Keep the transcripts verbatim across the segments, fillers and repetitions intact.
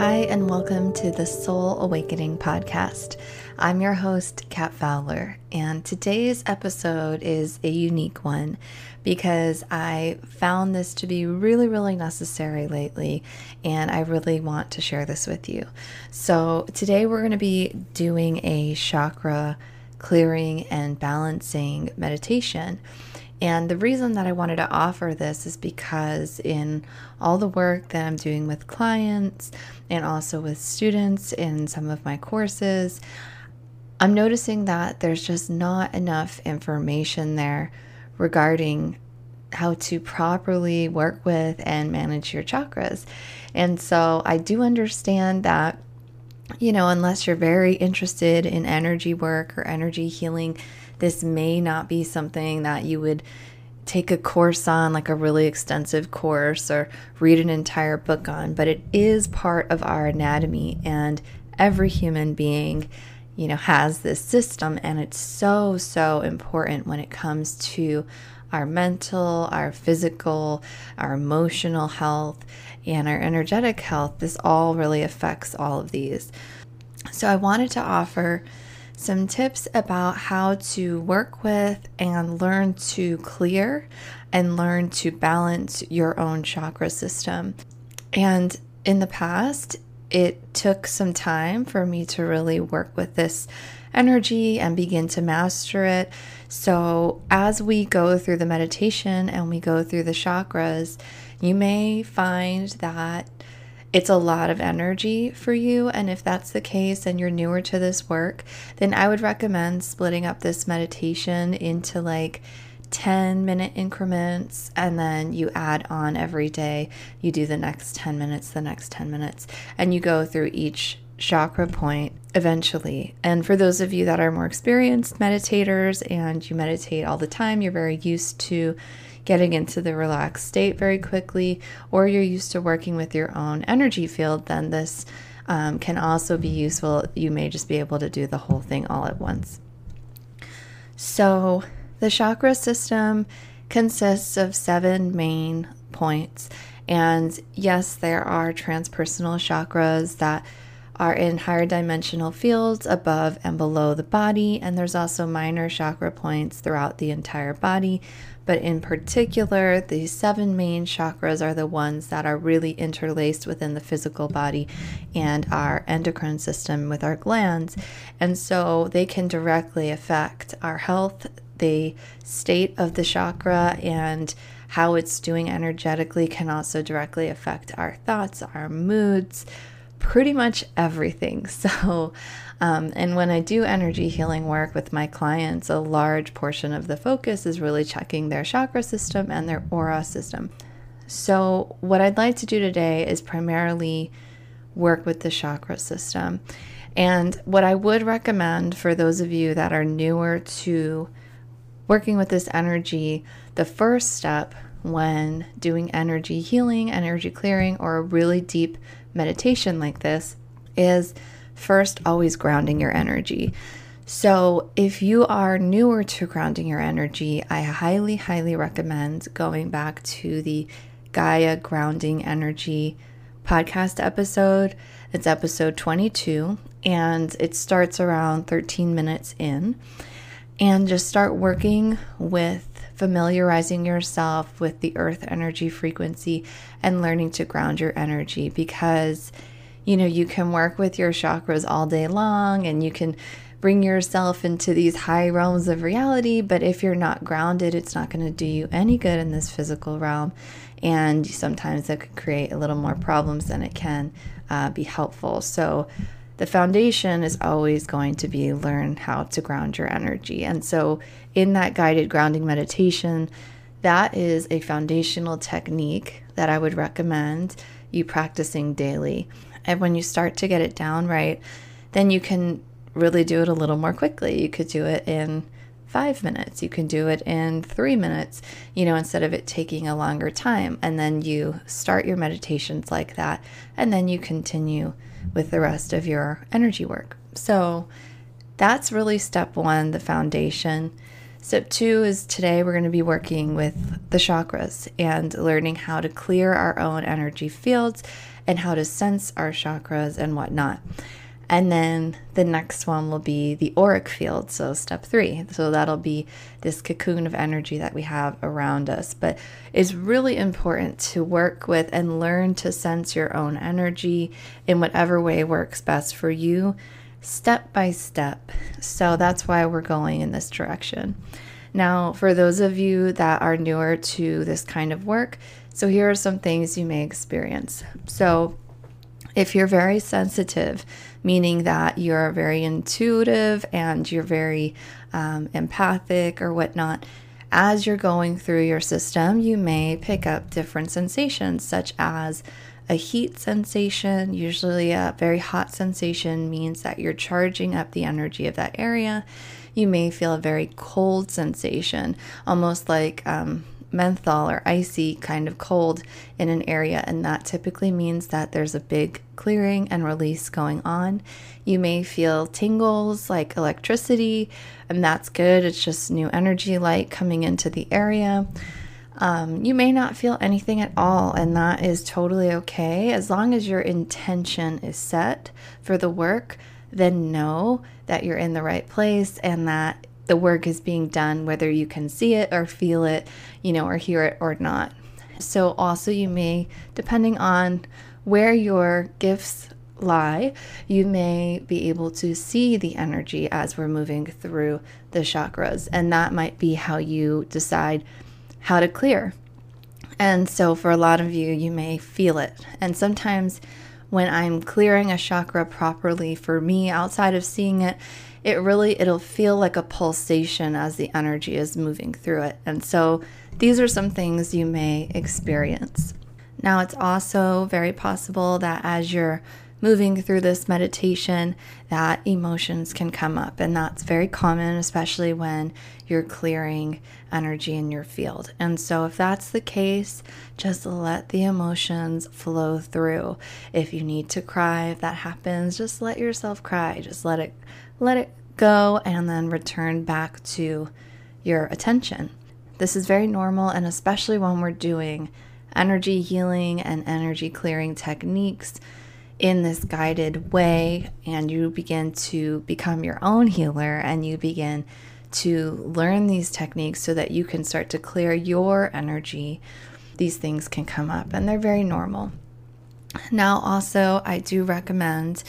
Hi, and welcome to the Soul Awakening Podcast. I'm your host, Kat Fowler, and today's episode is a unique one because I found this to be really, really necessary lately, and I really want to share this with you. So today we're going to be doing a chakra clearing and balancing meditation. And the reason that I wanted to offer this is because in all the work that I'm doing with clients and also with students in some of my courses, I'm noticing that there's just not enough information there regarding how to properly work with and manage your chakras. And so I do understand that, you know, unless you're very interested in energy work or energy healing, this may not be something that you would take a course on, like a really extensive course, or read an entire book on, but it is part of our anatomy, and every human being, you know, has this system, and it's so, so important when it comes to our mental, our physical, our emotional health, and our energetic health. This all really affects all of these. So I wanted to offer some tips about how to work with and learn to clear and learn to balance your own chakra system. And in the past, it took some time for me to really work with this energy and begin to master it. So as we go through the meditation and we go through the chakras, you may find that it's a lot of energy for you. And if that's the case and you're newer to this work, then I would recommend splitting up this meditation into like ten minute increments, and then you add on every day. You do the next ten minutes, the next ten minutes, and you go through each chakra point eventually. And for those of you that are more experienced meditators and you meditate all the time, you're very used to getting into the relaxed state very quickly, or you're used to working with your own energy field, then this um, can also be useful. You may just be able to do the whole thing all at once. So the chakra system consists of seven main points. And yes, there are transpersonal chakras that are in higher dimensional fields above and below the body. And there's also minor chakra points throughout the entire body. But in particular, the seven main chakras are the ones that are really interlaced within the physical body and our endocrine system with our glands. And so they can directly affect our health, the state of the chakra, and how it's doing energetically can also directly affect our thoughts, our moods, pretty much everything. So, um, and when I do energy healing work with my clients, a large portion of the focus is really checking their chakra system and their aura system. So what I'd like to do today is primarily work with the chakra system. And what I would recommend for those of you that are newer to working with this energy, the first step when doing energy healing, energy clearing, or a really deep meditation like this is first always grounding your energy. So if you are newer to grounding your energy, I highly, highly recommend going back to the Gaia Grounding Energy podcast episode. It's episode twenty-two, and it starts around thirteen minutes in. And just start working with familiarizing yourself with the earth energy frequency and learning to ground your energy, because, you know, you can work with your chakras all day long and you can bring yourself into these high realms of reality, but if you're not grounded, it's not going to do you any good in this physical realm. And sometimes it could create a little more problems than it can uh, be helpful. So the foundation is always going to be learn how to ground your energy. And so in that guided grounding meditation, that is a foundational technique that I would recommend you practicing daily. And when you start to get it down right, then you can really do it a little more quickly. You could do it in five minutes. You can do it in three minutes, you know, instead of it taking a longer time. And then you start your meditations like that, and then you continue with the rest of your energy work. So that's really step one, the foundation. Step two is today we're going to be working with the chakras and learning how to clear our own energy fields and how to sense our chakras and whatnot. And then the next one will be the auric field, so step three. So that'll be this cocoon of energy that we have around us. But it's really important to work with and learn to sense your own energy in whatever way works best for you, step by step. So that's why we're going in this direction. Now, for those of you that are newer to this kind of work, so here are some things you may experience. So if you're very sensitive, meaning that you're very intuitive and you're very um, empathic or whatnot, as you're going through your system, you may pick up different sensations, such as a heat sensation. Usually a very hot sensation means that you're charging up the energy of that area. You may feel a very cold sensation, almost like um, menthol or icy kind of cold in an area, and that typically means that there's a big clearing and release going on. You may feel tingles like electricity, and that's good. It's just new energy, light coming into the area. Um, you may not feel anything at all, and that is totally okay. As long as your intention is set for the work, then know that you're in the right place and that the work is being done, whether you can see it or feel it, you know, or hear it or not. So also you may, depending on where your gifts lie, you may be able to see the energy as we're moving through the chakras. And that might be how you decide how to clear. And so for a lot of you, you may feel it. And sometimes when I'm clearing a chakra properly, for me, outside of seeing it, it really, it'll feel like a pulsation as the energy is moving through it. And so these are some things you may experience. Now, it's also very possible that as you're moving through this meditation, that emotions can come up. And that's very common, especially when you're clearing energy in your field. And so if that's the case, just let the emotions flow through. If you need to cry, if that happens, just let yourself cry. Just let it let it go and then return back to your attention. This is very normal, and especially when we're doing energy healing and energy clearing techniques in this guided way, and you begin to become your own healer and you begin to learn these techniques so that you can start to clear your energy, these things can come up, and they're very normal. Now, also, I do recommend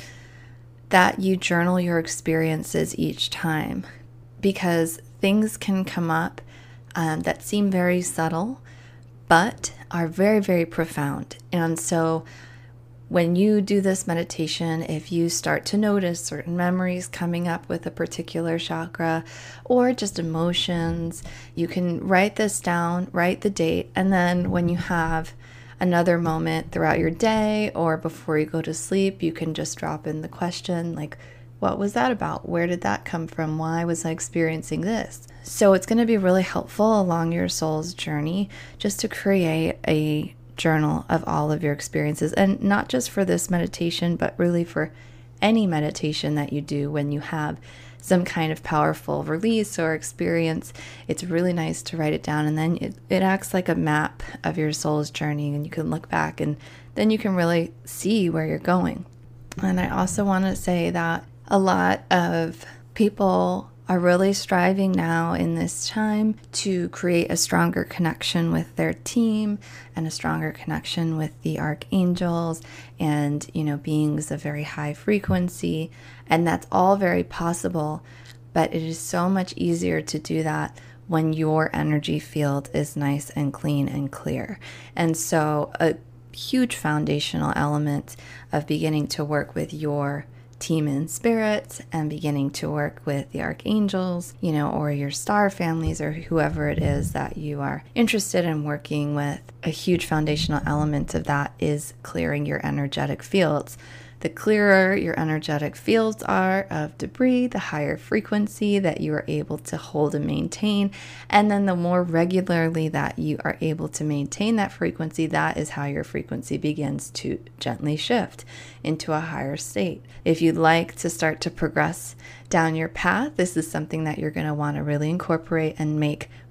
that you journal your experiences each time, because things can come up um, that seem very subtle, but are very, very profound. And so when you do this meditation, if you start to notice certain memories coming up with a particular chakra or just emotions, you can write this down, write the date, and then when you have another moment throughout your day or before you go to sleep, you can just drop in the question like, what was that about? Where did that come from? Why was I experiencing this? So it's going to be really helpful along your soul's journey just to create a journal of all of your experiences, and not just for this meditation, but really for any meditation that you do when you have some kind of powerful release or experience. It's really nice to write it down, and then it, it acts like a map of your soul's journey, and you can look back and then you can really see where you're going. And I also want to say that a lot of people are really striving now in this time to create a stronger connection with their team and a stronger connection with the archangels and, you know, beings of very high frequency. And that's all very possible, but it is so much easier to do that when your energy field is nice and clean and clear. And so a huge foundational element of beginning to work with your team in spirit and beginning to work with the archangels, you know, or your star families or whoever it is that you are interested in working with, a huge foundational element of that is clearing your energetic fields. The clearer your energetic fields are of debris, the higher frequency that you are able to hold and maintain. And then the more regularly that you are able to maintain that frequency, that is how your frequency begins to gently shift into a higher state. If you'd like to start to progress down your path, this is something that you're going to want to really incorporate and make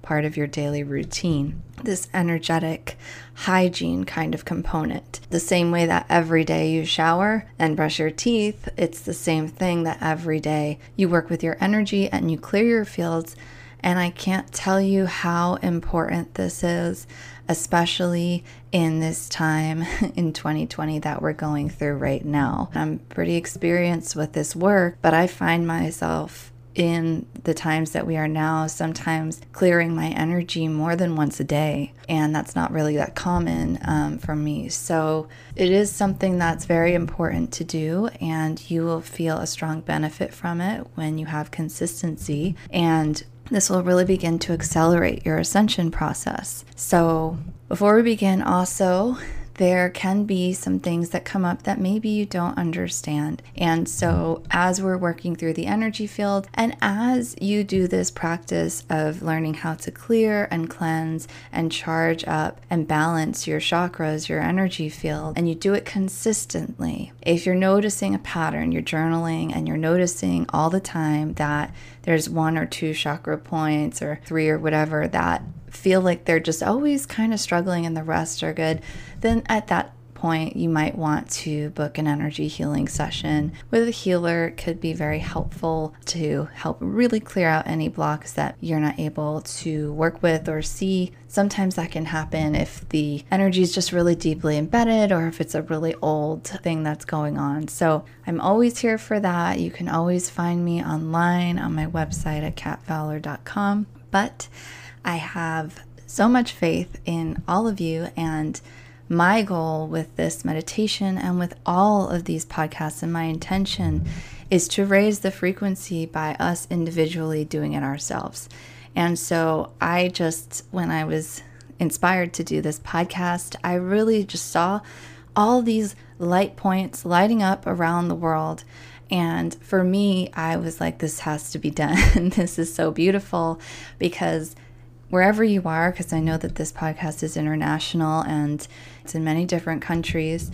part of your daily routine. This energetic hygiene kind of component. The same way that every day you shower and brush your teeth, it's the same thing that every day you work with your energy and you clear your fields. And I can't tell you how important this is, especially in this time in twenty twenty that we're going through right now. I'm pretty experienced with this work, but I find myself in the times that we are now sometimes clearing my energy more than once a day, and that's not really that common um, for me. So it is something that's very important to do, and you will feel a strong benefit from it when you have consistency, and this will really begin to accelerate your ascension process. So before we begin, also, there can be some things that come up that maybe you don't understand. And so as we're working through the energy field, and as you do this practice of learning how to clear and cleanse and charge up and balance your chakras, your energy field, and you do it consistently, if you're noticing a pattern, you're journaling and you're noticing all the time that there's one or two chakra points or three or whatever that feel like they're just always kind of struggling and the rest are good, then at that point you might want to book an energy healing session with a healer. It could be very helpful to help really clear out any blocks that you're not able to work with or see. Sometimes that can happen if the energy is just really deeply embedded or if it's a really old thing that's going on. So I'm always here for that. You can always find me online on my website at kat fowler dot com. But I have so much faith in all of you, and my goal with this meditation and with all of these podcasts and my intention is to raise the frequency by us individually doing it ourselves. And so I just, when I was inspired to do this podcast, I really just saw all these light points lighting up around the world. And for me, I was like, this has to be done. This is so beautiful, because wherever you are, because I know that this podcast is international and it's in many different countries,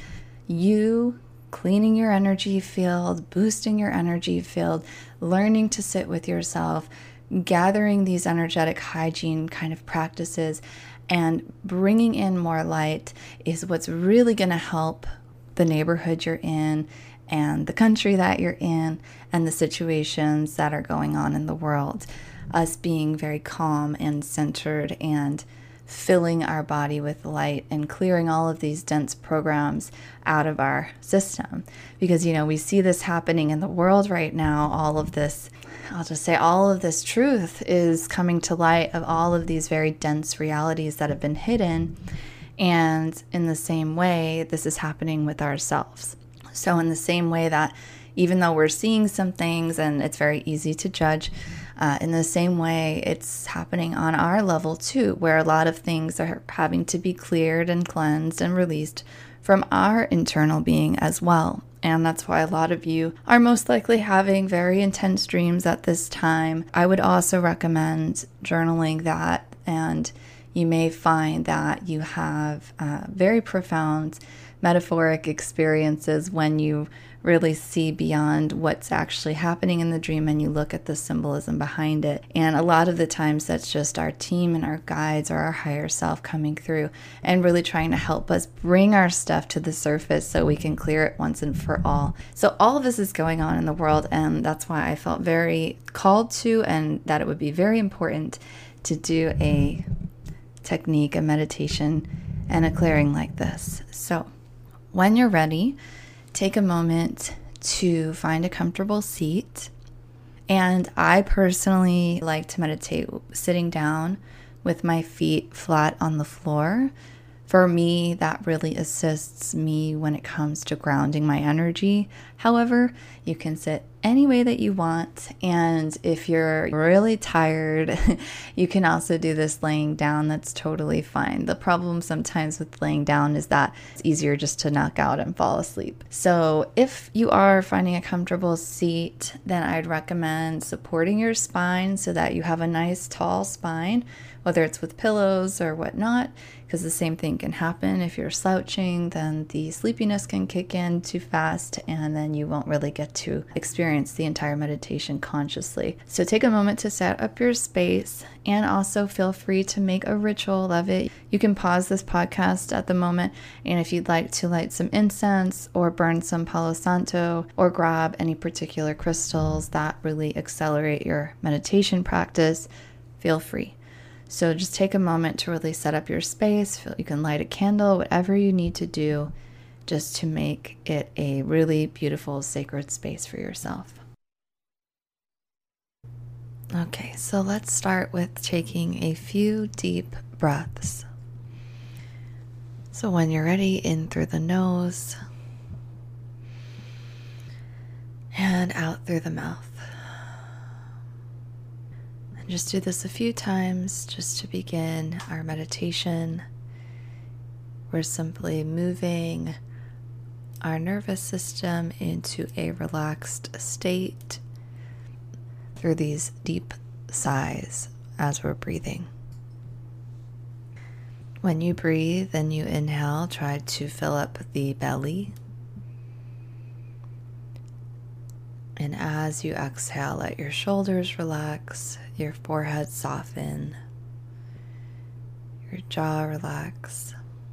you cleaning your energy field, boosting your energy field, learning to sit with yourself, gathering these energetic hygiene kind of practices, and bringing in more light is what's really going to help the neighborhood you're in and the country that you're in and the situations that are going on in the world. Us being very calm and centered and filling our body with light and clearing all of these dense programs out of our system. Because, you know, we see this happening in the world right now. All of this, I'll just say all of this truth is coming to light of all of these very dense realities that have been hidden. And in the same way, this is happening with ourselves. So in the same way that even though we're seeing some things and it's very easy to judge, Uh, in the same way, it's happening on our level too, where a lot of things are having to be cleared and cleansed and released from our internal being as well. And that's why a lot of you are most likely having very intense dreams at this time. I would also recommend journaling that, and you may find that you have uh, very profound metaphoric experiences when you really see beyond what's actually happening in the dream and you look at the symbolism behind it. And a lot of the times that's just our team and our guides or our higher self coming through and really trying to help us bring our stuff to the surface so we can clear it once and for all. So all of this is going on in the world, and that's why I felt very called to, and that it would be very important to do a technique, a meditation, and a clearing like this. So when you're ready, take a moment to find a comfortable seat. And I personally like to meditate sitting down with my feet flat on the floor. For me, that really assists me when it comes to grounding my energy. However, you can sit any way that you want. And if you're really tired, you can also do this laying down. That's totally fine. The problem sometimes with laying down is that it's easier just to knock out and fall asleep. So if you are finding a comfortable seat, then I'd recommend supporting your spine so that you have a nice tall spine whether it's with pillows or whatnot, because the same thing can happen. If you're slouching, then the sleepiness can kick in too fast, and then you won't really get to experience the entire meditation consciously. So take a moment to set up your space, and also feel free to make a ritual of it. You can pause this podcast at the moment, and if you'd like to light some incense or burn some Palo Santo or grab any particular crystals that really accelerate your meditation practice, feel free. So just take a moment to really set up your space. You can light a candle, whatever you need to do, just to make it a really beautiful, sacred space for yourself. Okay, so let's start with taking a few deep breaths. So when you're ready, in through the nose and out through the mouth. Just do this a few times just to begin our meditation. We're simply moving our nervous system into a relaxed state through these deep sighs as we're breathing. When you breathe and you inhale, try to fill up the belly. And as you exhale, let your shoulders relax, your forehead soften, your jaw relax.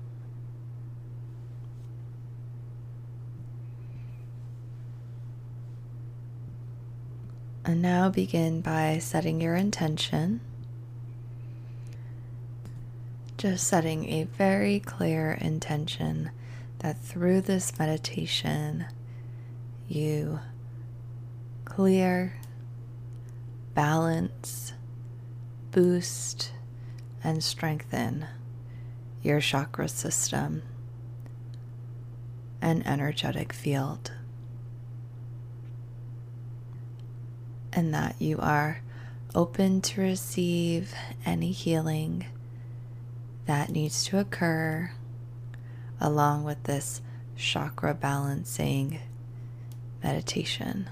And now begin by setting your intention. Just setting a very clear intention that through this meditation, you clear, balance, boost, and strengthen your chakra system and energetic field. And that you are open to receive any healing that needs to occur along with this chakra balancing meditation.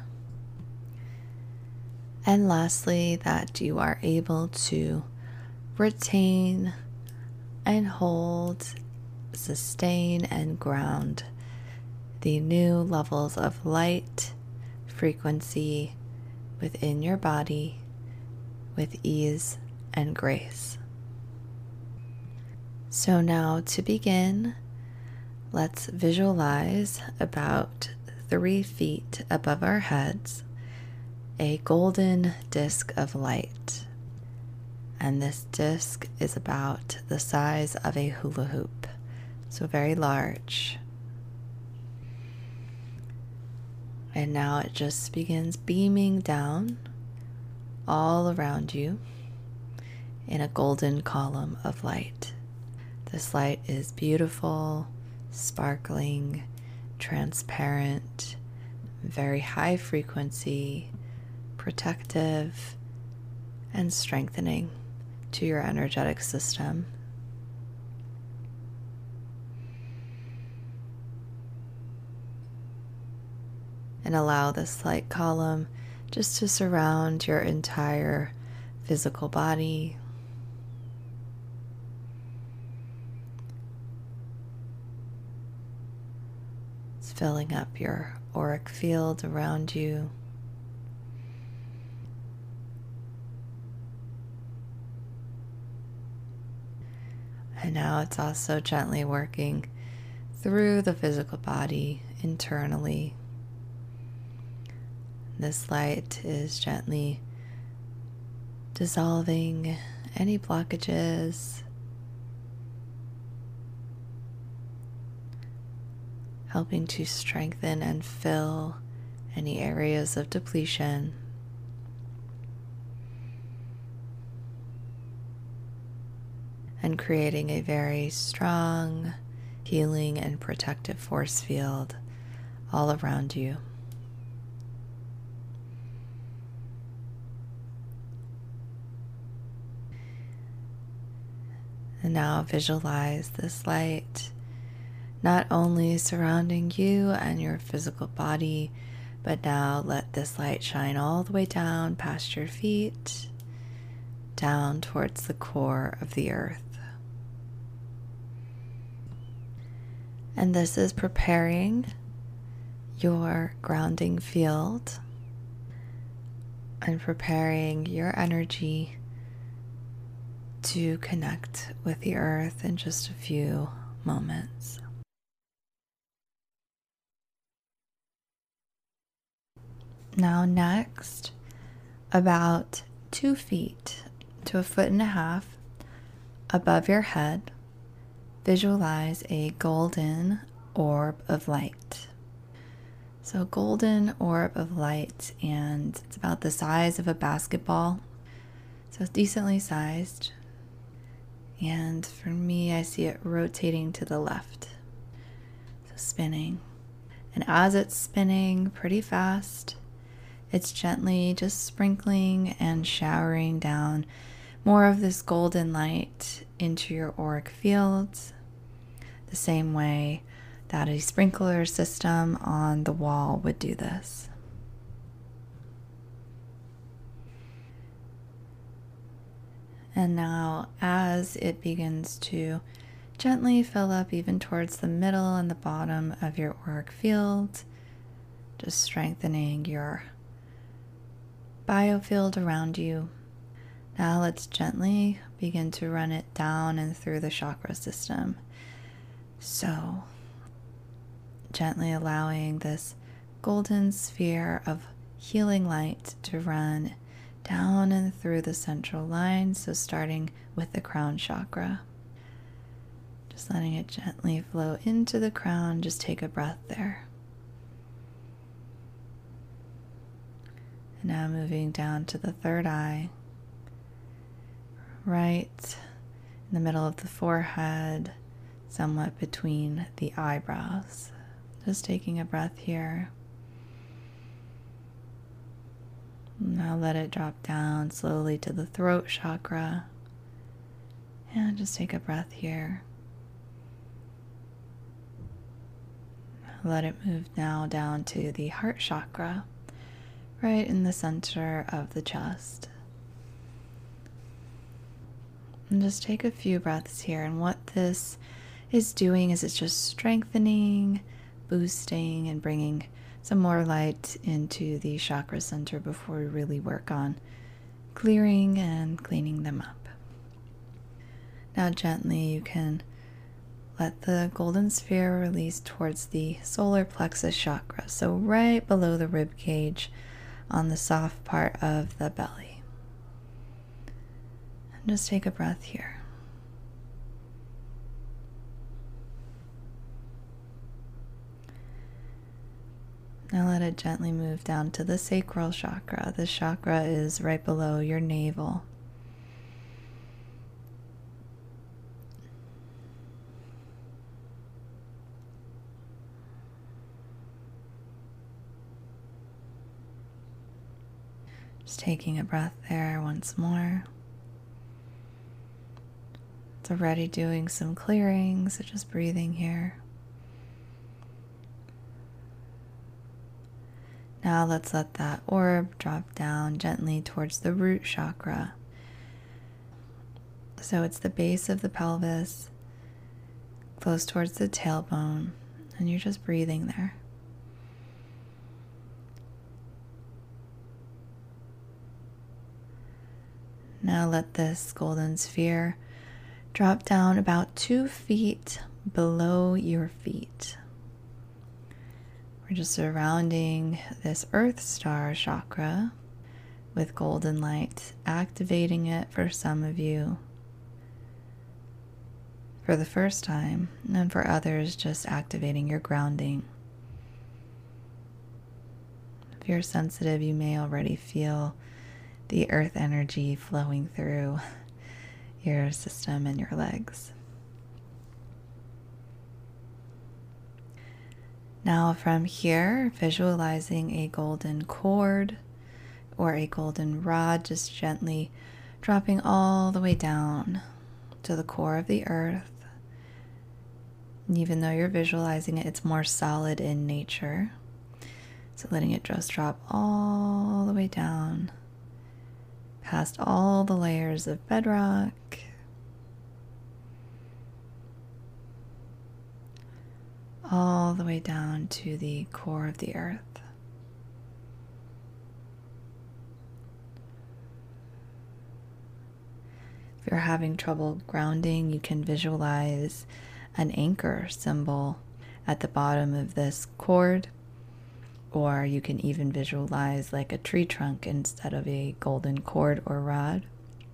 And lastly, that you are able to retain and hold, sustain and ground the new levels of light, frequency within your body with ease and grace. So now to begin, let's visualize about three feet above our heads a golden disc of light. And this disc is about the size of a hula hoop, so very large. And now it just begins beaming down all around you in a golden column of light. This light is beautiful, sparkling, transparent, very high frequency, protective, and strengthening to your energetic system. And allow this light column just to surround your entire physical body. It's filling up your auric field around you. And now it's also gently working through the physical body internally. This light is gently dissolving any blockages, helping to strengthen and fill any areas of depletion. And creating a very strong, healing, and protective force field all around you. And now visualize this light not only surrounding you and your physical body, but now let this light shine all the way down past your feet, down towards the core of the earth. And this is preparing your grounding field and preparing your energy to connect with the earth in just a few moments. Now next, about two feet to a foot and a half above your head, visualize a golden orb of light. So a golden orb of light, and it's about the size of a basketball. So it's decently sized. And for me, I see it rotating to the left. So spinning. And as it's spinning pretty fast, it's gently just sprinkling and showering down more of this golden light into your auric field, the same way that a sprinkler system on the wall would do this. And now as it begins to gently fill up even towards the middle and the bottom of your auric field, just strengthening your biofield around you. Now let's gently begin to run it down and through the chakra system. So gently allowing this golden sphere of healing light to run down and through the central line. So starting with the crown chakra, just letting it gently flow into the crown. Just take a breath there. And now moving down to the third eye, right in the middle of the forehead, somewhat between the eyebrows. Just taking a breath here. Now let it drop down slowly to the throat chakra. And just take a breath here. Let it move now down to the heart chakra, right in the center of the chest. And just take a few breaths here. And what this is doing is it's just strengthening, boosting, and bringing some more light into the chakra center before we really work on clearing and cleaning them up. Now gently you can let the golden sphere release towards the solar plexus chakra, so right below the rib cage on the soft part of the belly. And just take a breath here. Now let it gently move down to the sacral chakra. This chakra is right below your navel. Just taking a breath there once more. It's already doing some clearing, so just breathing here. Now let's let that orb drop down gently towards the root chakra. So it's the base of the pelvis, close towards the tailbone, and you're just breathing there. Now let this golden sphere drop down about two feet below your feet. We're just surrounding this Earth Star chakra with golden light, activating it for some of you for the first time, and for others, just activating your grounding. If you're sensitive, you may already feel the earth energy flowing through your system and your legs. Now from here, visualizing a golden cord or a golden rod, just gently dropping all the way down to the core of the earth. And even though you're visualizing it, it's more solid in nature. So letting it just drop all the way down past all the layers of bedrock, all the way down to the core of the earth. If you're having trouble grounding, you can visualize an anchor symbol at the bottom of this cord, or you can even visualize like a tree trunk instead of a golden cord or rod.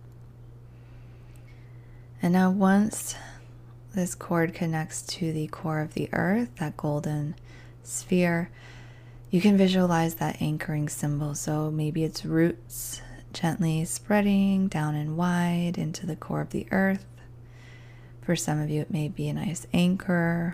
And now once this cord connects to the core of the earth, that golden sphere, you can visualize that anchoring symbol. So maybe it's roots gently spreading down and wide into the core of the earth. For some of you, it may be a nice anchor.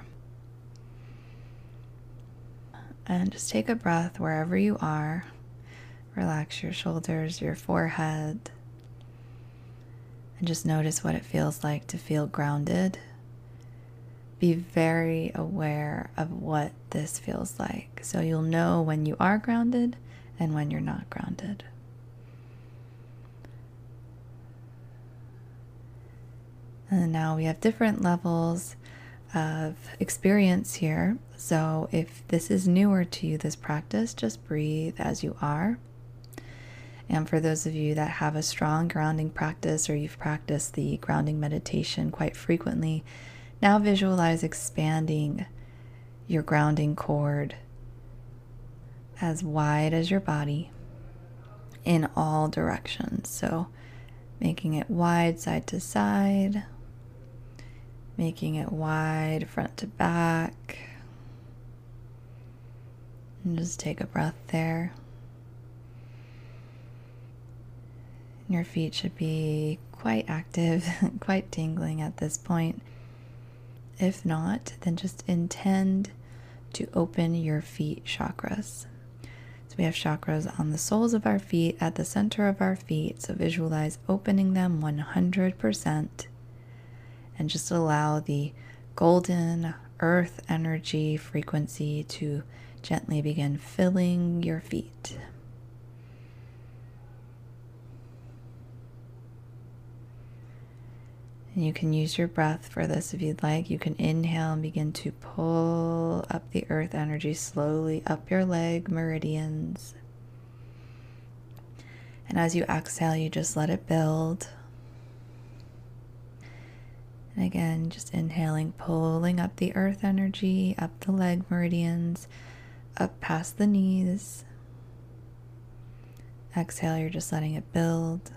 And just take a breath wherever you are. Relax your shoulders, your forehead, and just notice what it feels like to feel grounded. Be very aware of what this feels like, so you'll know when you are grounded and when you're not grounded. And now we have different levels of experience here. So if this is newer to you, this practice, just breathe as you are. And for those of you that have a strong grounding practice, or you've practiced the grounding meditation quite frequently, now visualize expanding your grounding cord as wide as your body in all directions. So making it wide side to side, making it wide front to back. And just take a breath there. Your feet should be quite active, quite tingling at this point. If not, then just intend to open your feet chakras. So we have chakras on the soles of our feet, at the center of our feet. So visualize opening them one hundred percent. And just allow the golden earth energy frequency to gently begin filling your feet. And you can use your breath for this if you'd like. You can inhale and begin to pull up the earth energy slowly up your leg meridians. And as you exhale, you just let it build. And again, just inhaling, pulling up the earth energy, up the leg meridians, up past the knees. Exhale, you're just letting it build.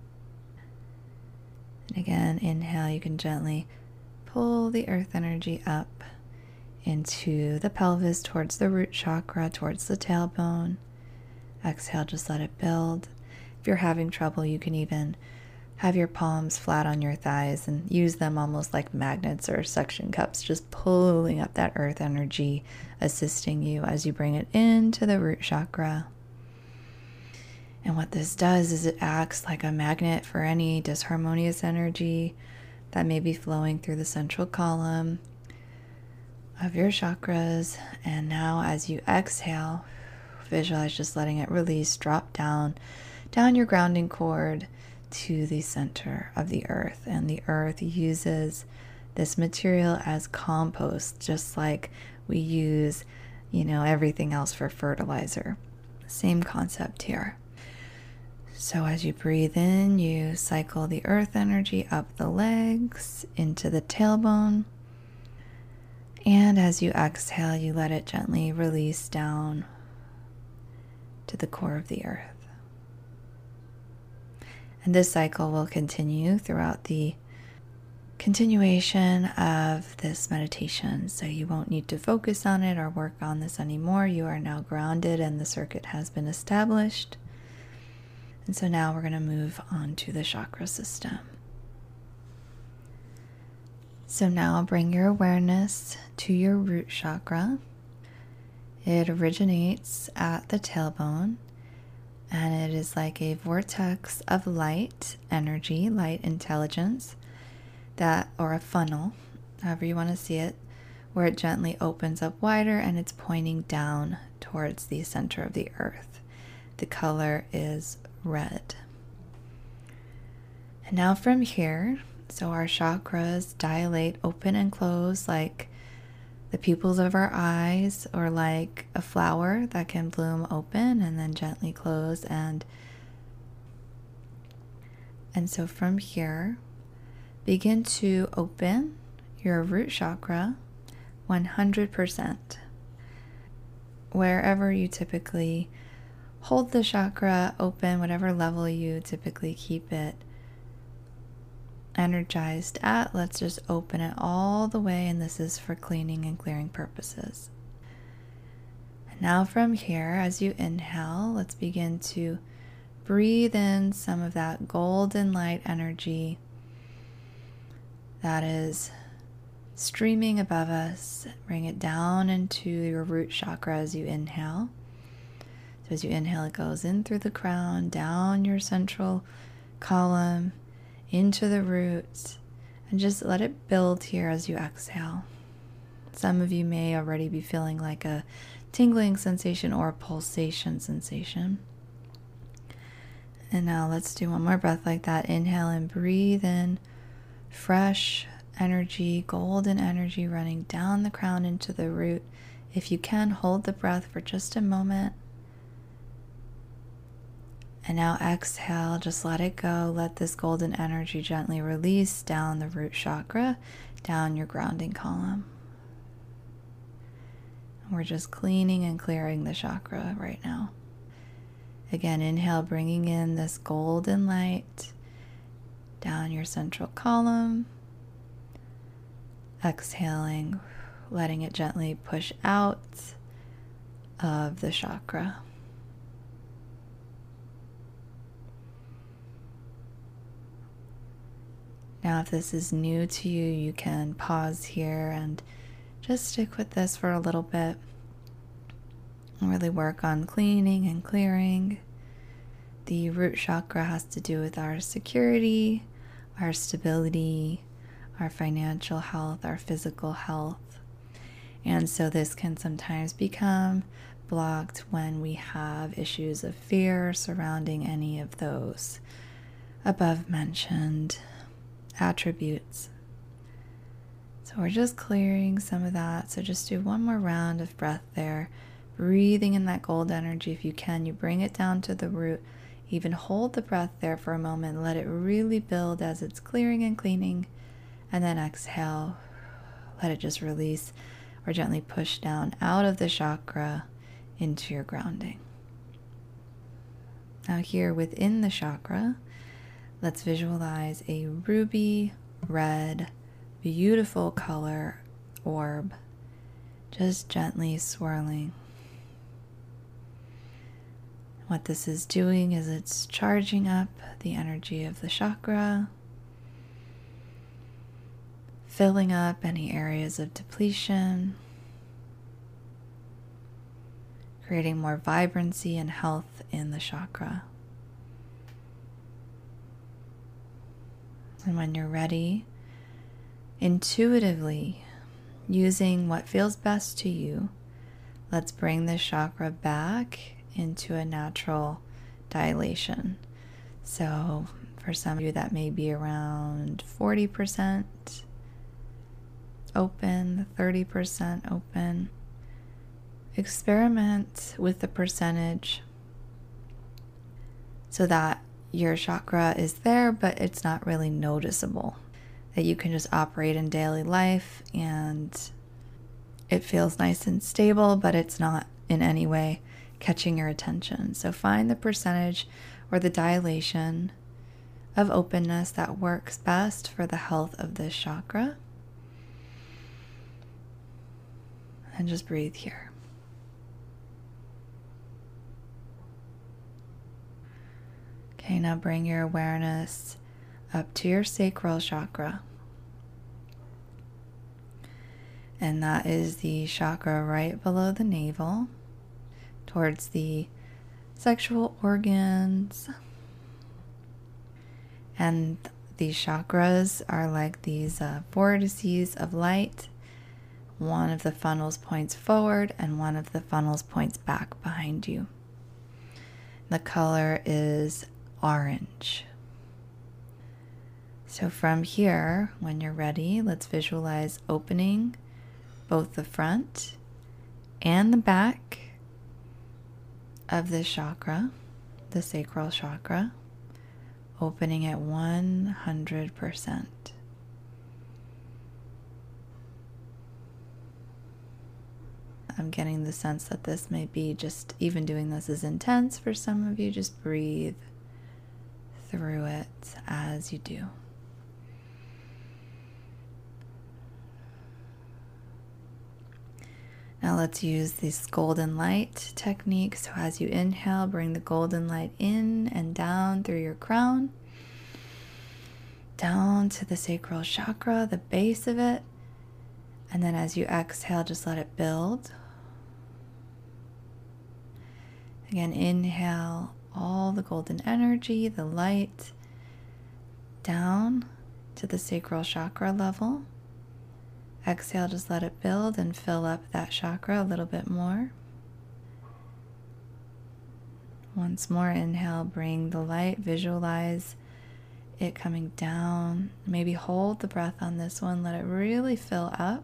And again, inhale, you can gently pull the earth energy up into the pelvis, towards the root chakra, towards the tailbone. Exhale, just let it build. If you're having trouble, you can even have your palms flat on your thighs and use them almost like magnets or suction cups, just pulling up that earth energy, assisting you as you bring it into the root chakra. And what this does is it acts like a magnet for any disharmonious energy that may be flowing through the central column of your chakras. And now as you exhale, visualize just letting it release, drop down, down your grounding cord to the center of the earth. And the earth uses this material as compost, just like we use, you know, everything else for fertilizer. Same concept here. So as you breathe in, you cycle the earth energy up the legs into the tailbone. And as you exhale, you let it gently release down to the core of the earth. And this cycle will continue throughout the continuation of this meditation. So you won't need to focus on it or work on this anymore. You are now grounded and the circuit has been established. And so now we're going to move on to the chakra system. So now bring your awareness to your root chakra. It originates at the tailbone, and it is like a vortex of light energy, light intelligence, that, or a funnel, however you want to see it, where it gently opens up wider and it's pointing down towards the center of the earth. The color is red. And now from here, so our chakras dilate, open and close like the pupils of our eyes, or like a flower that can bloom open and then gently close. And and so from here, begin to open your root chakra one hundred percent. Wherever you typically hold the chakra open, whatever level you typically keep it energized at, let's just open it all the way, and this is for cleaning and clearing purposes. And now from here, as you inhale, let's begin to breathe in some of that golden light energy that is streaming above us. Bring it down into your root chakra as you inhale. So as you inhale, it goes in through the crown, down your central column, into the roots, and just let it build here as you exhale. Some of you may already be feeling like a tingling sensation or a pulsation sensation. And now let's do one more breath like that. Inhale and breathe in fresh energy, golden energy running down the crown into the root. If you can, hold the breath for just a moment. And now exhale, just let it go. Let this golden energy gently release down the root chakra, down your grounding column. And we're just cleaning and clearing the chakra right now. Again, inhale, bringing in this golden light down your central column. Exhaling, letting it gently push out of the chakra. Now, if this is new to you, you can pause here and just stick with this for a little bit and really work on cleaning and clearing. The root chakra has to do with our security, our stability, our financial health, our physical health. And so this can sometimes become blocked when we have issues of fear surrounding any of those above mentioned attributes. So we're just clearing some of that. So just do one more round of breath there, breathing in that gold energy. If you can, you bring it down to the root. Even hold the breath there for a moment. Let it really build as it's clearing and cleaning. And then exhale. Let it just release or gently push down out of the chakra into your grounding. Now here within the chakra, let's visualize a ruby red, beautiful color orb, just gently swirling. What this is doing is it's charging up the energy of the chakra, filling up any areas of depletion, creating more vibrancy and health in the chakra. And when you're ready, intuitively, using what feels best to you, let's bring this chakra back into a natural dilation. So for some of you, that may be around forty percent open, thirty percent open. Experiment with the percentage so that your chakra is there, but it's not really noticeable. That you can just operate in daily life and it feels nice and stable, but it's not in any way catching your attention. So find the percentage or the dilation of openness that works best for the health of this chakra. And just breathe here. Okay, now bring your awareness up to your sacral chakra. And that is the chakra right below the navel, towards the sexual organs. And these chakras are like these uh, vortices of light. One of the funnels points forward and one of the funnels points back behind you. The color is orange. So from here, when you're ready, let's visualize opening both the front and the back of this chakra, the sacral chakra, opening at one hundred percent. I'm getting the sense that this may be just, even doing this is intense for some of you. Just breathe through it as you do. Now let's use this golden light technique. So as you inhale, bring the golden light in and down through your crown, down to the sacral chakra, the base of it. And then as you exhale, just let it build. Again, inhale all the golden energy, the light, down to the sacral chakra level. Exhale, just let it build and fill up that chakra a little bit more. Once more, inhale, bring the light, visualize it coming down. Maybe hold the breath on this one, let it really fill up.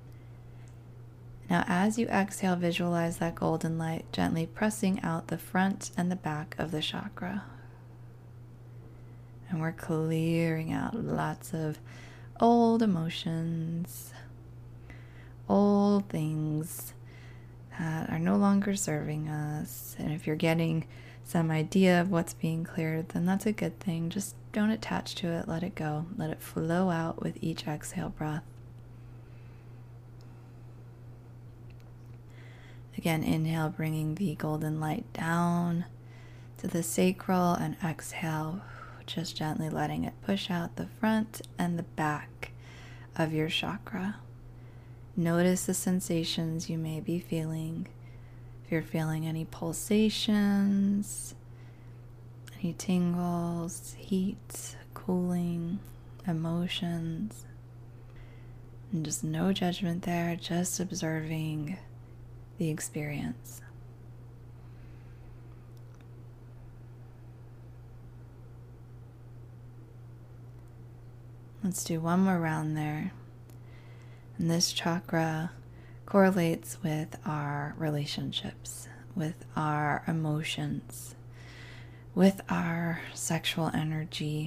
Now, as you exhale, visualize that golden light gently pressing out the front and the back of the chakra. And we're clearing out lots of old emotions, old things that are no longer serving us. And if you're getting some idea of what's being cleared, then that's a good thing. Just don't attach to it. Let it go. Let it flow out with each exhale breath. Again, inhale, bringing the golden light down to the sacral, and exhale, just gently letting it push out the front and the back of your chakra. Notice the sensations you may be feeling. If you're feeling any pulsations, any tingles, heat, cooling, emotions, and just no judgment there, just observing the experience. Let's do one more round there. And this chakra correlates with our relationships, with our emotions, with our sexual energy.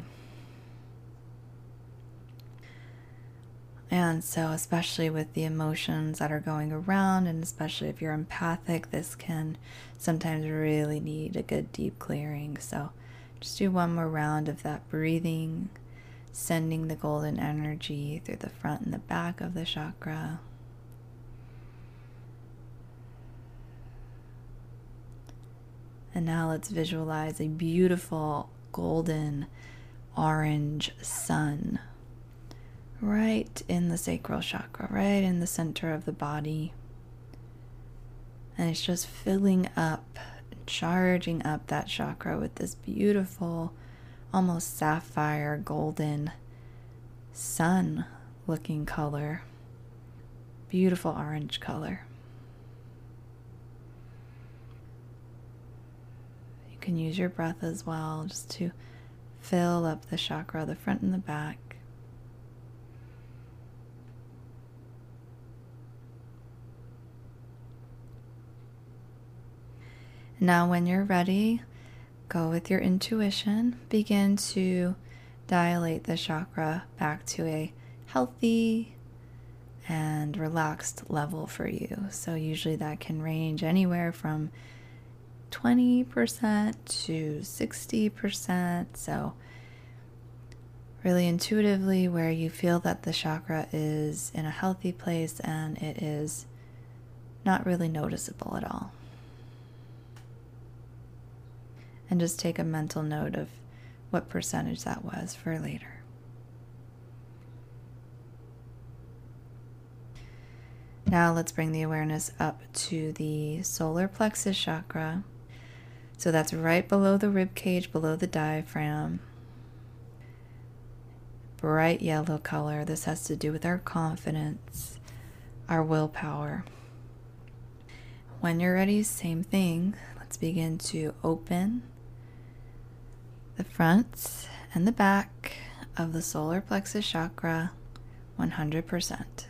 And so especially with the emotions that are going around, and especially if you're empathic, this can sometimes really need a good deep clearing. So just do one more round of that breathing, sending the golden energy through the front and the back of the chakra. And now let's visualize a beautiful golden orange sun right in the sacral chakra, right in the center of the body. And it's just filling up, charging up that chakra with this beautiful, almost sapphire golden sun looking color. Beautiful orange color. You can use your breath as well just to fill up the chakra, the front and the back. Now when you're ready, go with your intuition. Begin to dilate the chakra back to a healthy and relaxed level for you. So usually that can range anywhere from twenty percent to sixty percent. So really intuitively, where you feel that the chakra is in a healthy place and it is not really noticeable at all. And just take a mental note of what percentage that was for later. Now let's bring the awareness up to the solar plexus chakra. So that's right below the rib cage, below the diaphragm. Bright yellow color. This has to do with our confidence, our willpower. When you're ready, same thing. Let's begin to open the front and the back of the solar plexus chakra one hundred percent.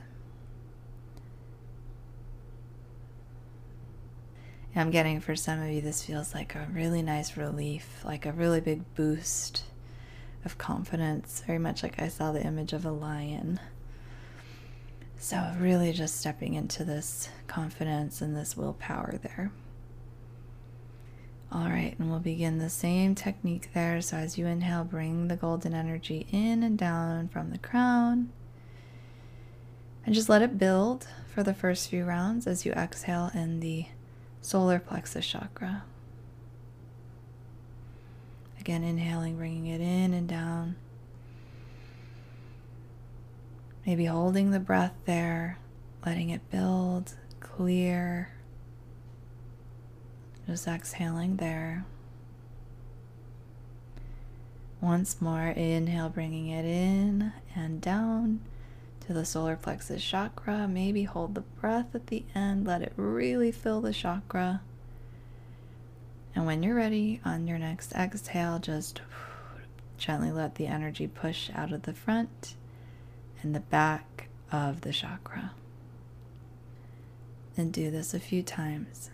I'm getting, for some of you, this feels like a really nice relief, like a really big boost of confidence, very much like I saw the image of a lion. So really just stepping into this confidence and this willpower there. All right, and we'll begin the same technique there. So as you inhale, bring the golden energy in and down from the crown. And just let it build for the first few rounds as you exhale in the solar plexus chakra. Again, inhaling, bringing it in and down. Maybe holding the breath there, letting it build, clear. Just exhaling there. Once more, inhale, bringing it in and down to the solar plexus chakra. Maybe hold the breath at the end, let it really fill the chakra. And when you're ready, on your next exhale, just gently let the energy push out of the front and the back of the chakra. And do this a few times.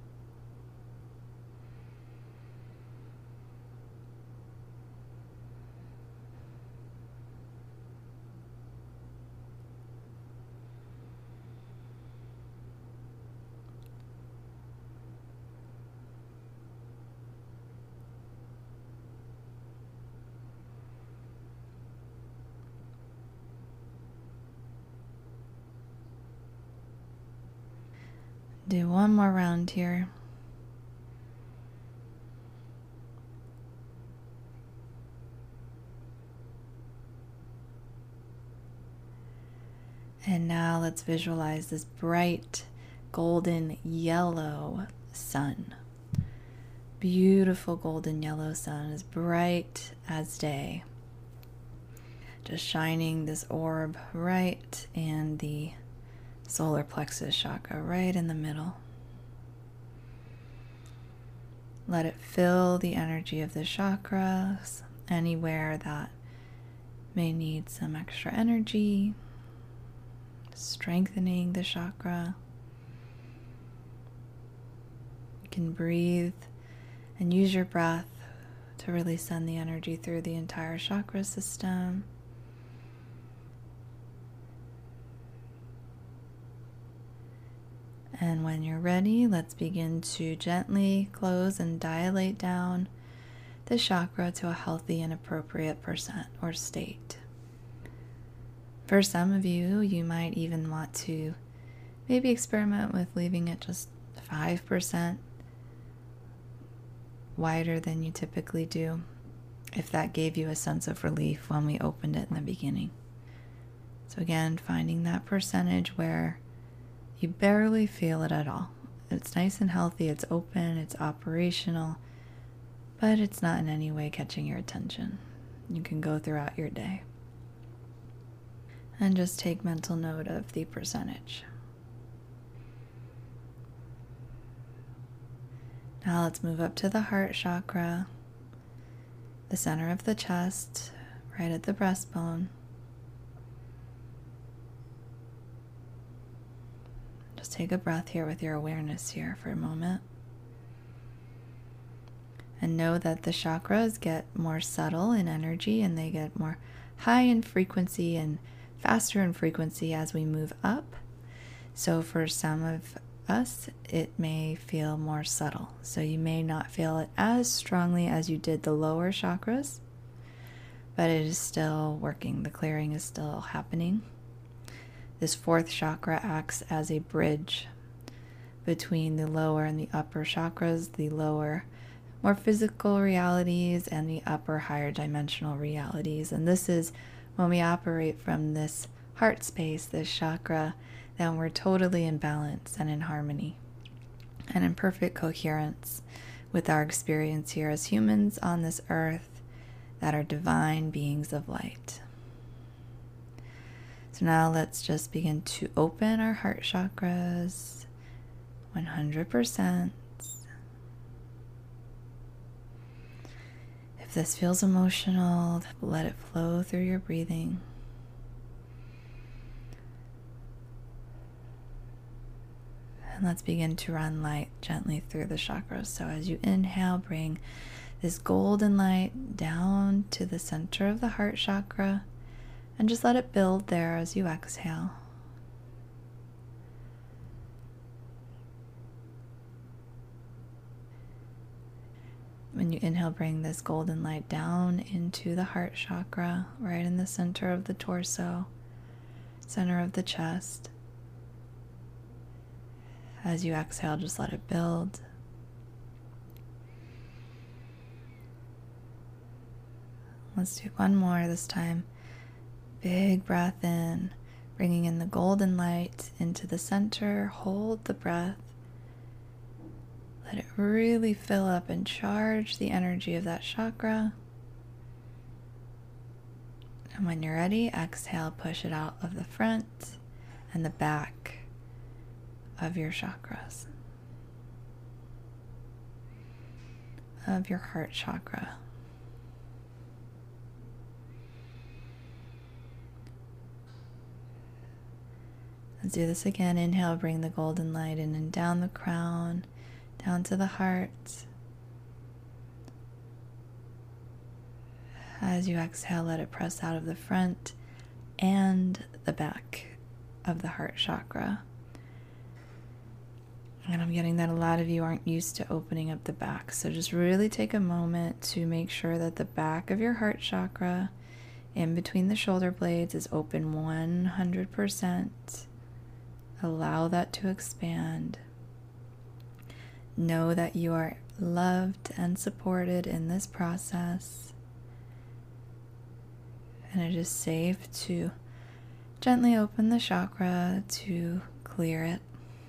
Do one more round here. And now let's visualize this bright golden yellow sun. Beautiful golden yellow sun, as bright as day. Just shining this orb right in the solar plexus chakra, right in the middle. Let it fill the energy of the chakras, anywhere that may need some extra energy, strengthening the chakra. You can breathe and use your breath to really send the energy through the entire chakra system. And when you're ready, let's begin to gently close and dilate down the chakra to a healthy and appropriate percent or state. For some of you, you might even want to maybe experiment with leaving it just five percent wider than you typically do, if that gave you a sense of relief when we opened it in the beginning. So again, finding that percentage where you barely feel it at all. It's nice and healthy, it's open, it's operational, but it's not in any way catching your attention. You can go throughout your day. And just take mental note of the percentage. Now let's move up to the heart chakra, the center of the chest, right at the breastbone. Just take a breath here with your awareness here for a moment. And know that the chakras get more subtle in energy and they get more high in frequency and faster in frequency as we move up. So for some of us, it may feel more subtle. So you may not feel it as strongly as you did the lower chakras, but it is still working. The clearing is still happening. This fourth chakra acts as a bridge between the lower and the upper chakras, the lower, more physical realities, and the upper, higher dimensional realities. And this is when we operate from this heart space, this chakra, then we're totally in balance and in harmony and in perfect coherence with our experience here as humans on this earth that are divine beings of light. So now let's just begin to open our heart chakras one hundred percent. If If this feels emotional, let it flow through your breathing. And let's begin to run light gently through the chakras. So as you inhale, bring this golden light down to the center of the heart chakra and just let it build there as you exhale. When you inhale, bring this golden light down into the heart chakra, right in the center of the torso, center of the chest. As you exhale, just let it build. Let's do one more this time. Big breath in, bringing in the golden light into the center. Hold the breath. Let it really fill up and charge the energy of that chakra. And when you're ready, exhale, push it out of the front and the back of your chakras, of your heart chakra. Let's do this again. Inhale, bring the golden light in and down the crown, down to the heart. As you exhale, let it press out of the front and the back of the heart chakra. And I'm getting that a lot of you aren't used to opening up the back. So just really take a moment to make sure that the back of your heart chakra, in between the shoulder blades, is open one hundred percent. Allow that to expand. Know that you are loved and supported in this process. And it is safe to gently open the chakra to clear it.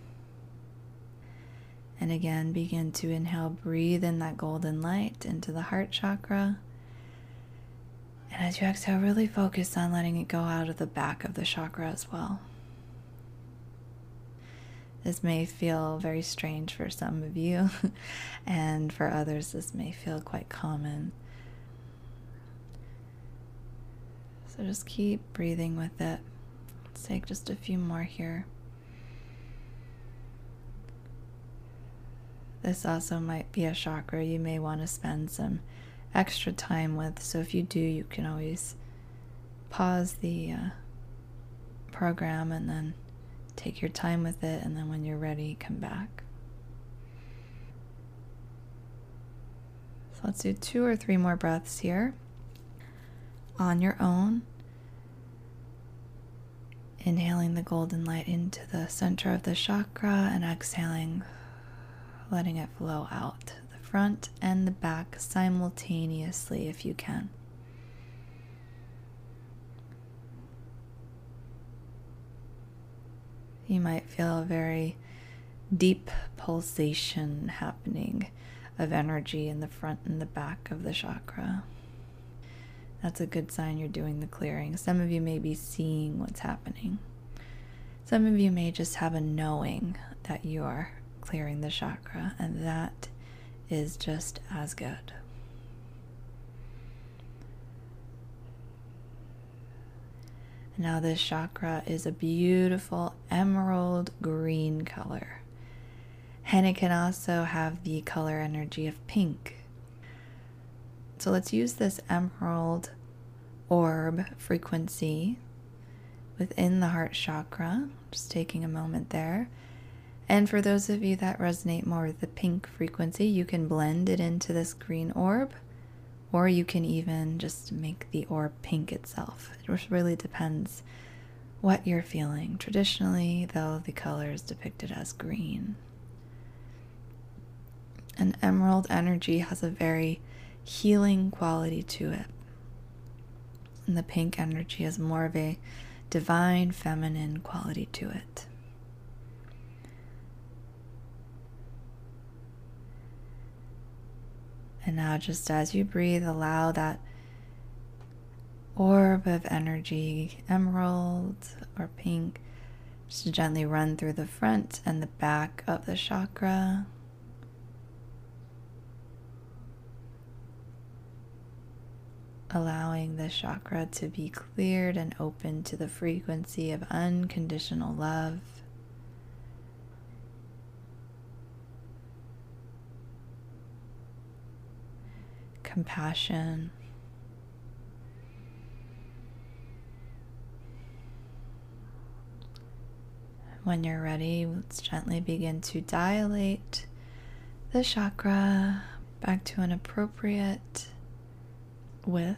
And again, begin to inhale, breathe in that golden light into the heart chakra. And as you exhale, really focus on letting it go out of the back of the chakra as well. This may feel very strange for some of you, and for others this may feel quite common. So just keep breathing with it. Let's take just a few more here. This also might be a chakra you may want to spend some extra time with. So if you do, you can always pause the uh, program and then take your time with it, and then when you're ready, come back. So let's do two or three more breaths here on your own. Inhaling the golden light into the center of the chakra and exhaling, letting it flow out the front and the back simultaneously if you can. You might feel a very deep pulsation happening of energy in the front and the back of the chakra. That's a good sign you're doing the clearing. Some of you may be seeing what's happening. Some of you may just have a knowing that you are clearing the chakra, and that is just as good. Now this chakra is a beautiful emerald green color, and it can also have the color energy of pink. So let's use this emerald orb frequency within the heart chakra, just taking a moment there. And for those of you that resonate more with the pink frequency, you can blend it into this green orb, or you can even just make the orb pink itself. It just really depends what you're feeling. Traditionally, though, the color is depicted as green. And emerald energy has a very healing quality to it. And the pink energy has more of a divine feminine quality to it. And now, just as you breathe, allow that orb of energy, emerald or pink, just to gently run through the front and the back of the chakra. allowing this chakra to be cleared and open to the frequency of unconditional love. Compassion. When you're ready, let's gently begin to dilate the chakra back to an appropriate width,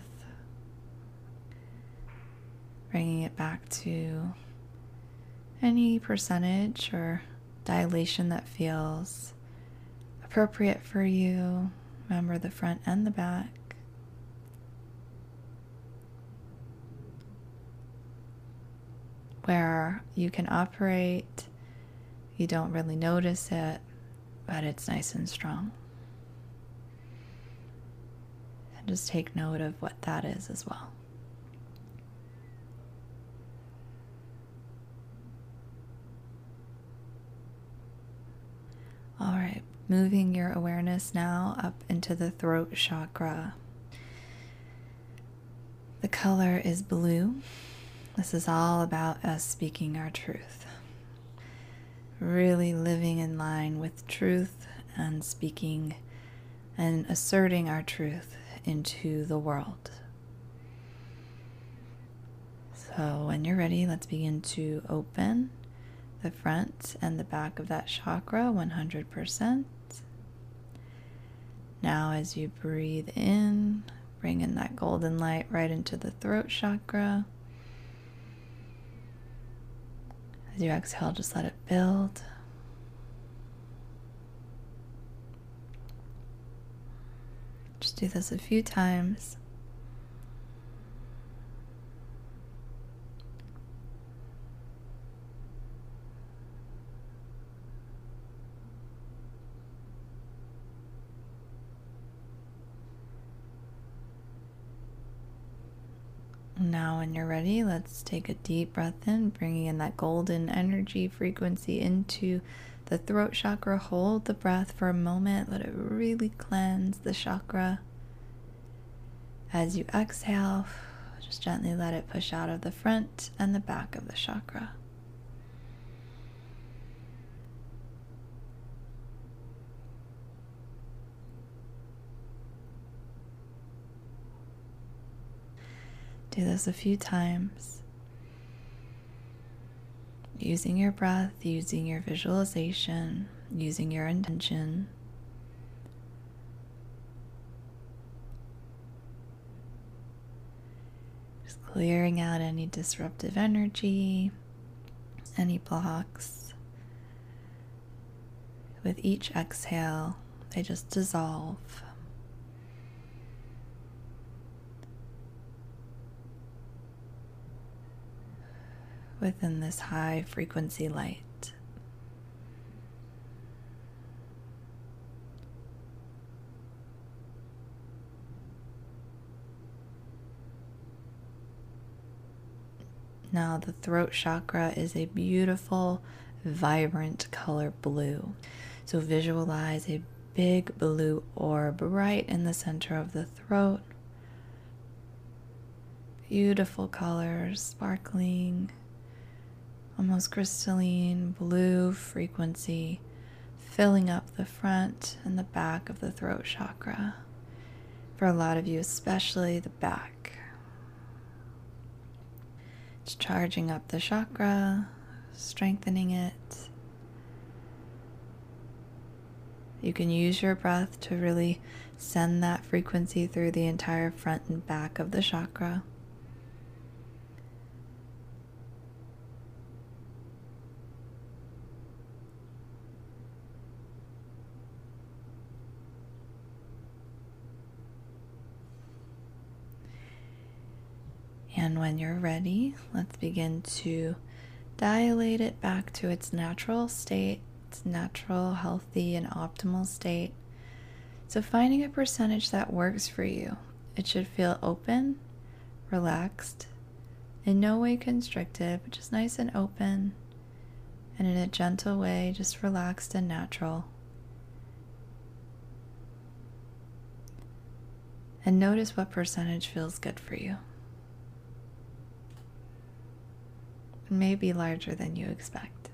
bringing it back to any percentage or dilation that feels appropriate for you. Remember the front and the back. Where you can operate, you don't really notice it, but it's nice and strong. And just take note of what that is as well. All right, moving your awareness now up into the throat chakra. The color is blue. This is all about us speaking our truth. Really living in line with truth and speaking and asserting our truth into the world. So when you're ready, let's begin to open the front and the back of that chakra one hundred percent. Now as you breathe in, bring in that golden light right into the throat chakra. As you exhale, just let it build. Just do this a few times. Now when you're ready, let's take a deep breath in, bringing in that golden energy frequency into the throat chakra. Hold the breath for a moment. Let it really cleanse the chakra. As you exhale, just gently let it push out of the front and the back of the chakra. Do this a few times, using your breath, using your visualization, using your intention. Just clearing out any disruptive energy, any blocks. With each exhale, they just dissolve. Within this high frequency light. Now the throat chakra is a beautiful, vibrant color blue. So visualize a big blue orb right in the center of the throat. Beautiful colors, sparkling, almost crystalline blue frequency, filling up the front and the back of the throat chakra. For a lot of you, especially the back. It's charging up the chakra, strengthening it. You can use your breath to really send that frequency through the entire front and back of the chakra. And when you're ready, let's begin to dilate it back to its natural state, its natural, healthy, and optimal state. So finding a percentage that works for you. It should feel open, relaxed, in no way constricted, but just nice and open, and in a gentle way, just relaxed and natural. And notice what percentage feels good for you. It may be larger than you expect.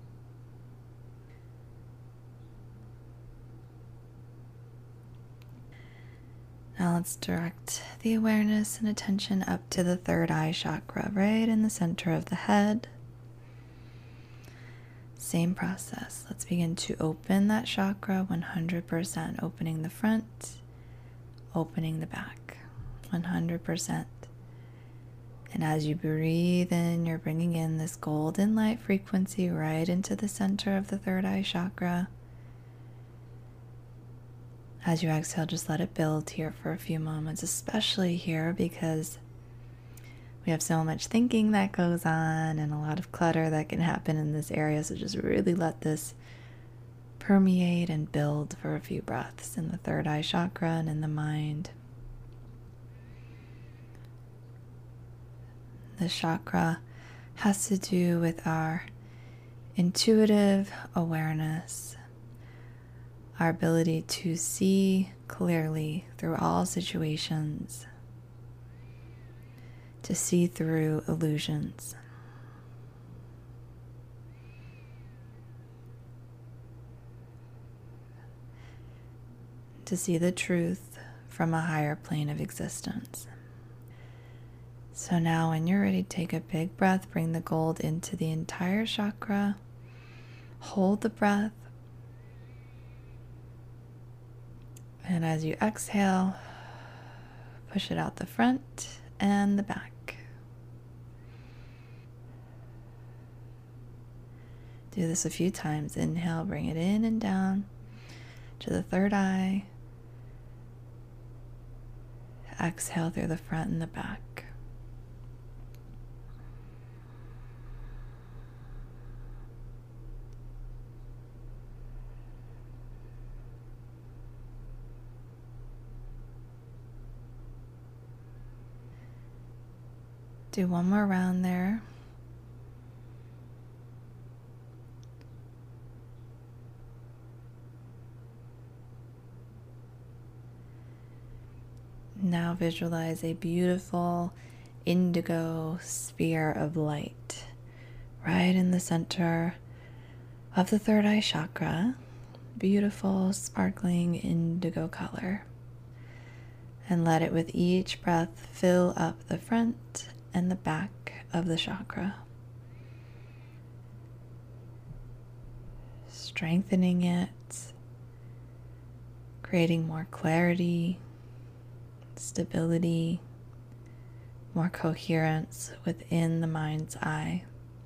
Now let's direct the awareness and attention up to the third eye chakra, right in the center of the head. Same process. Let's begin to open that chakra one hundred percent, opening the front, opening the back, one hundred percent. And as you breathe in, you're bringing in this golden light frequency right into the center of the third eye chakra. As you exhale, just let it build here for a few moments, especially here because we have so much thinking that goes on and a lot of clutter that can happen in this area. So just really let this permeate and build for a few breaths in the third eye chakra and in the mind. This chakra has to do with our intuitive awareness, our ability to see clearly through all situations, to see through illusions. To see the truth from a higher plane of existence. So now when you're ready, take a big breath, bring the gold into the entire chakra, hold the breath, and as you exhale, push it out the front and the back. Do this a few times. Inhale, bring it in and down to the third eye. Exhale through the front and the back. Do one more round there. Now visualize a beautiful indigo sphere of light right in the center of the third eye chakra. Beautiful, sparkling indigo color. And let it with each breath fill up the front and the back of the chakra. Strengthening it, creating more clarity, stability, more coherence within the mind's eye.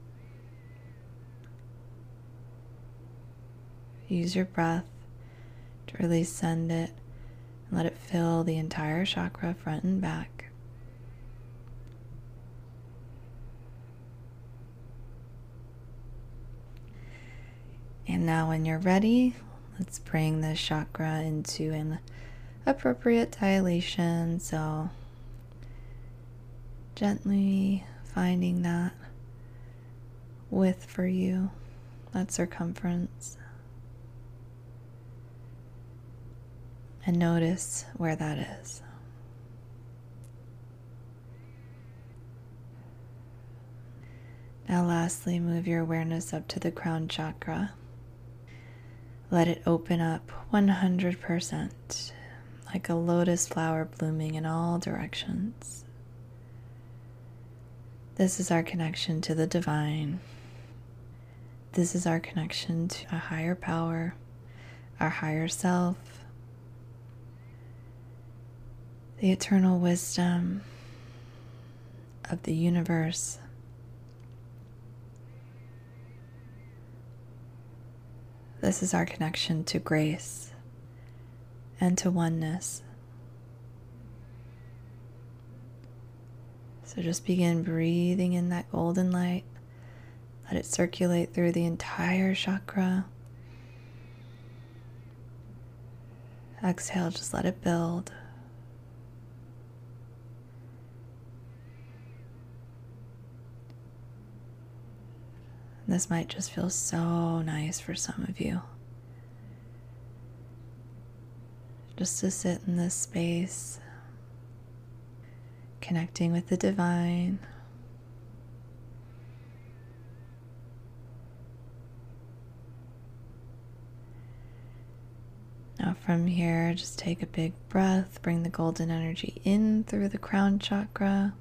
Use your breath to really send it and let it fill the entire chakra front and back. And now when you're ready, let's bring this chakra into an appropriate dilation. So gently finding that width for you, that circumference. And notice where that is. Now lastly, move your awareness up to the crown chakra. Let it open up one hundred percent, like a lotus flower blooming in all directions. This is our connection to the divine. This is our connection to a higher power, our higher self, the eternal wisdom of the universe. This is our connection to grace and to oneness. So just begin breathing in that golden light. Let it circulate through the entire chakra. Exhale, just let it build. This might just feel so nice for some of you. Just to sit in this space, connecting with the divine. Now from here, just take a big breath, bring the golden energy in through the crown chakra.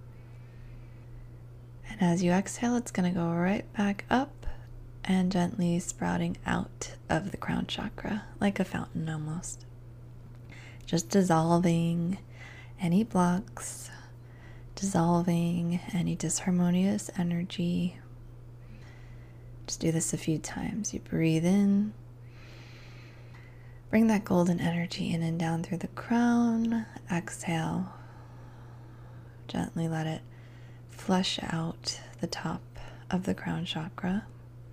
And as you exhale, it's going to go right back up and gently sprouting out of the crown chakra, like a fountain almost. Just dissolving any blocks, dissolving any disharmonious energy. Just do this a few times. You breathe in. Bring that golden energy in and down through the crown. Exhale. Gently let it flush out the top of the crown chakra.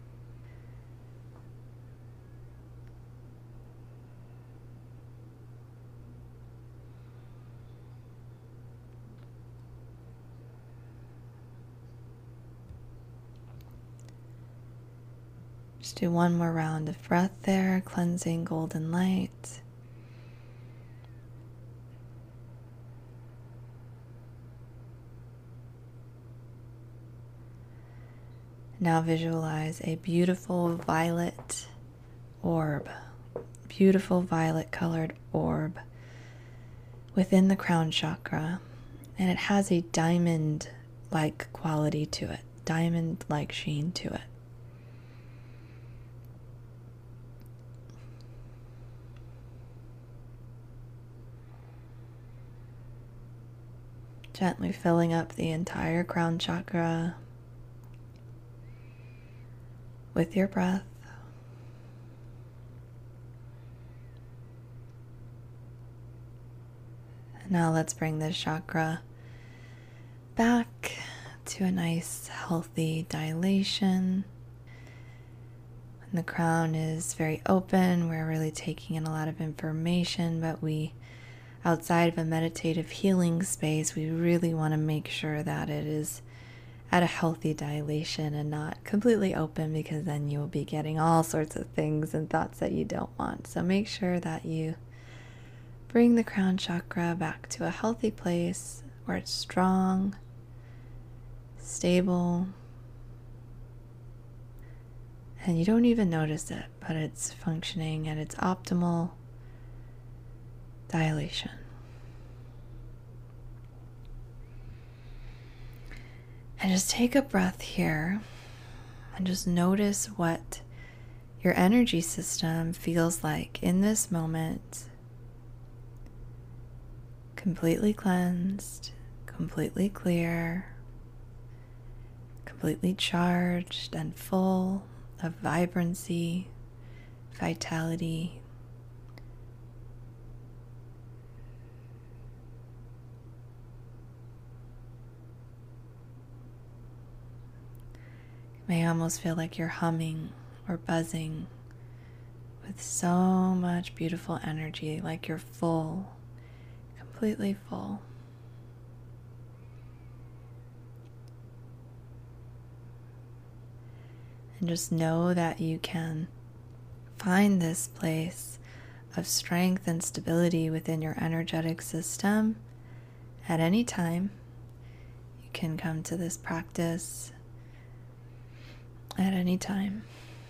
Just do one more round of breath there, cleansing golden light. Now visualize a beautiful violet orb, beautiful violet colored orb within the crown chakra, and it has a diamond-like quality to it, diamond-like sheen to it. Gently filling up the entire crown chakra with your breath. Now let's bring this chakra back to a nice healthy dilation. And the crown is very open. We're really taking in a lot of information, but we outside of a meditative healing space, we really want to make sure that it is at a healthy dilation and not completely open, because then you will be getting all sorts of things and thoughts that you don't want. So make sure that you bring the crown chakra back to a healthy place where it's strong, stable, and you don't even notice it, but it's functioning at its optimal dilation. And just take a breath here and just notice what your energy system feels like in this moment. Completely cleansed, completely clear, completely charged and full of vibrancy, vitality. You may almost feel like you're humming or buzzing with so much beautiful energy, like you're full, completely full. And just know that you can find this place of strength and stability within your energetic system at any time. You can come to this practice at any time.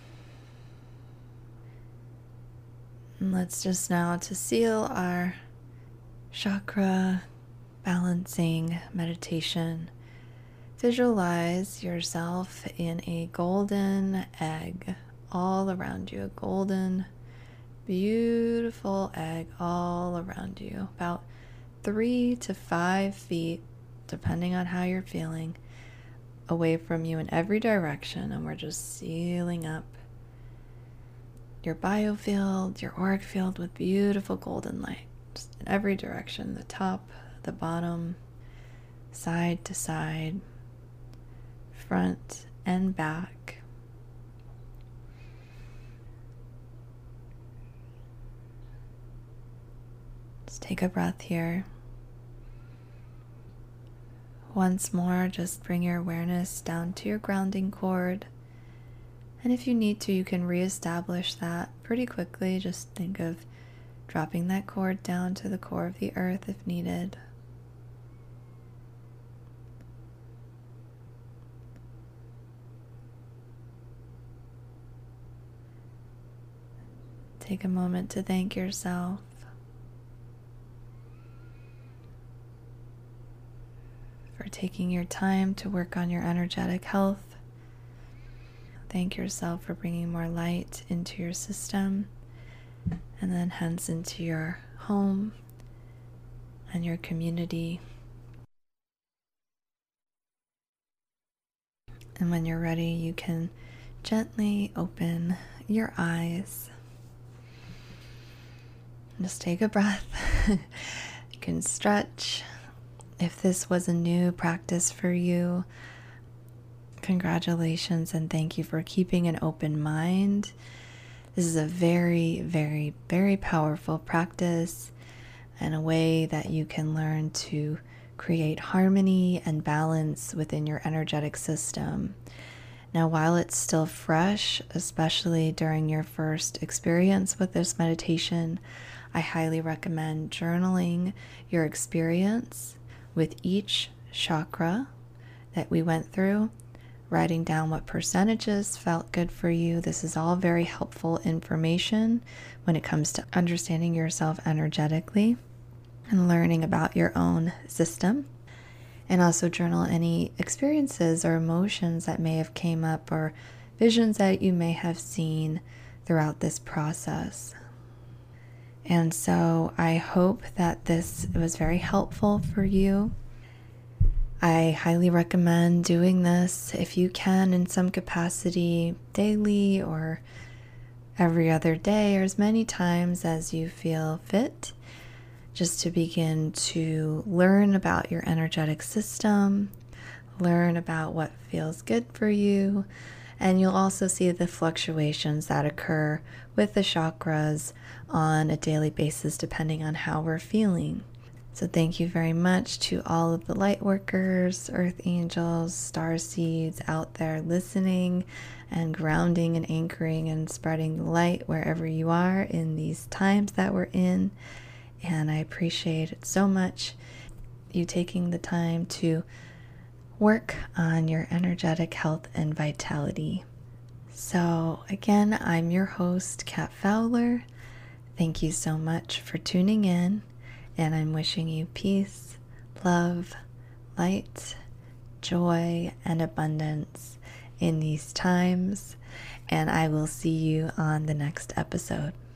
And let's just now, to seal our chakra balancing meditation, visualize yourself in a golden egg all around you, a golden, beautiful egg all around you, about three to five feet, depending on how you're feeling, away from you in every direction. And we're just sealing up your biofield, your auric field with beautiful golden light, just in every direction, the top, the bottom, side to side, front and back. Just take a breath here. Once more, just bring your awareness down to your grounding cord. And if you need to, you can reestablish that pretty quickly. Just think of dropping that cord down to the core of the earth if needed. take a moment to thank yourself for taking your time to work on your energetic health. Thank yourself for bringing more light into your system and then hence into your home and your community. And when you're ready, you can gently open your eyes. Just take a breath. You can stretch. If this was a new practice for you, congratulations and thank you for keeping an open mind. This is a very, very, very powerful practice and a way that you can learn to create harmony and balance within your energetic system. Now, while it's still fresh, especially during your first experience with this meditation, I highly recommend journaling your experience with each chakra that we went through, writing down what percentages felt good for you. This is all very helpful information when it comes to understanding yourself energetically and learning about your own system. And also journal any experiences or emotions that may have came up or visions that you may have seen throughout this process. And so I hope that this was very helpful for you. I highly recommend doing this if you can in some capacity daily or every other day or as many times as you feel fit, just to begin to learn about your energetic system, learn about what feels good for you, and you'll also see the fluctuations that occur with the chakras on a daily basis depending on how we're feeling. So thank you very much to all of the light workers, earth angels, star seeds out there listening and grounding and anchoring and spreading light wherever you are in these times that we're in. And I appreciate it so much, you taking the time to work on your energetic health and vitality. So again, I'm your host, Kat Fowler. Thank you so much for tuning in, and I'm wishing you peace, love, light, joy, and abundance in these times, and I will see you on the next episode.